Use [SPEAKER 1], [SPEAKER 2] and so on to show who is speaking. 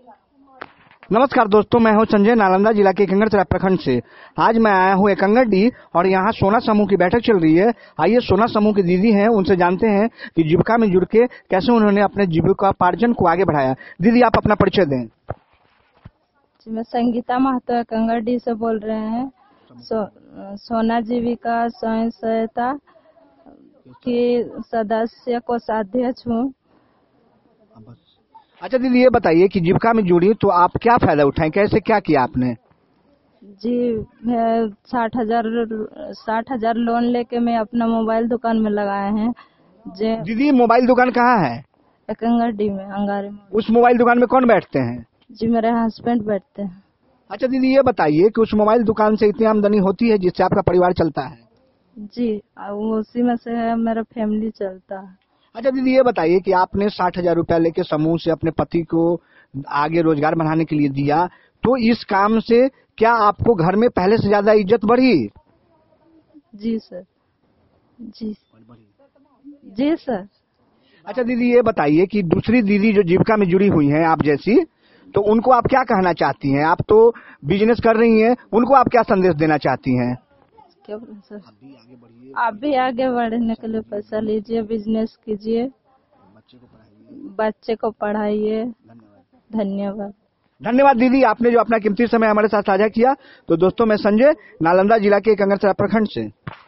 [SPEAKER 1] नमस्कार दोस्तों, मैं हूं संजय, नालंदा जिला के कंगड़सराय प्रखंड से। आज मैं आया हूं एकंगरडी और यहां सोना समूह की बैठक चल रही है। आइए सोना समूह की दीदी हैं, उनसे जानते हैं कि जीविका में जुड़ के कैसे उन्होंने अपने जीविकोपार्जन को आगे बढ़ाया। दीदी, आप अपना परिचय दें।
[SPEAKER 2] मैं संगीता महतो एकंगरडी से बोल रहे हैं। सोना जीविका स्वयं सहायता की सदस्य कोषाध्यक्ष हूँ।
[SPEAKER 1] अच्छा दीदी, ये बताइए कि जीविका में जुड़ी तो आप क्या फायदा उठाएं, कैसे क्या किया आपने?
[SPEAKER 2] जी, 60,000 लोन लेके मैं अपना मोबाइल दुकान में लगाए हैं।
[SPEAKER 1] दीदी, मोबाइल दुकान कहाँ है?
[SPEAKER 2] एकंगरडी में, अंगारी में।
[SPEAKER 1] उस मोबाइल दुकान में कौन बैठते हैं?
[SPEAKER 2] जी, मेरे हस्बैंड बैठते हैं।
[SPEAKER 1] अच्छा दीदी, ये बताइए कि उस मोबाइल दुकान से इतनी आमदनी होती है जिससे आपका परिवार चलता है?
[SPEAKER 2] जी, उसी में से मेरा फैमिली चलता है।
[SPEAKER 1] अच्छा दीदी, ये बताइए कि आपने 60,000 रुपया लेके समूह से अपने पति को आगे रोजगार बढ़ाने के लिए दिया, तो इस काम से क्या आपको घर में पहले से ज्यादा इज्जत बढ़ी?
[SPEAKER 2] जी सर। जी सर।
[SPEAKER 1] अच्छा दीदी, ये बताइए कि दूसरी दीदी जो जीविका में जुड़ी हुई हैं आप जैसी, तो उनको आप क्या कहना चाहती हैं? आप तो बिजनेस कर रही हैं, उनको आप क्या संदेश देना चाहती हैं?
[SPEAKER 2] क्या बोले सर? आप भी आगे बढ़ने के लिए पैसा लीजिए, बिजनेस कीजिए, बच्चे को पढ़ाइए। धन्यवाद।
[SPEAKER 1] धन्यवाद दीदी, आपने जो अपना कीमती समय हमारे साथ साझा किया। तो दोस्तों, मैं संजय, नालंदा जिला के कंगड़सराय प्रखंड से।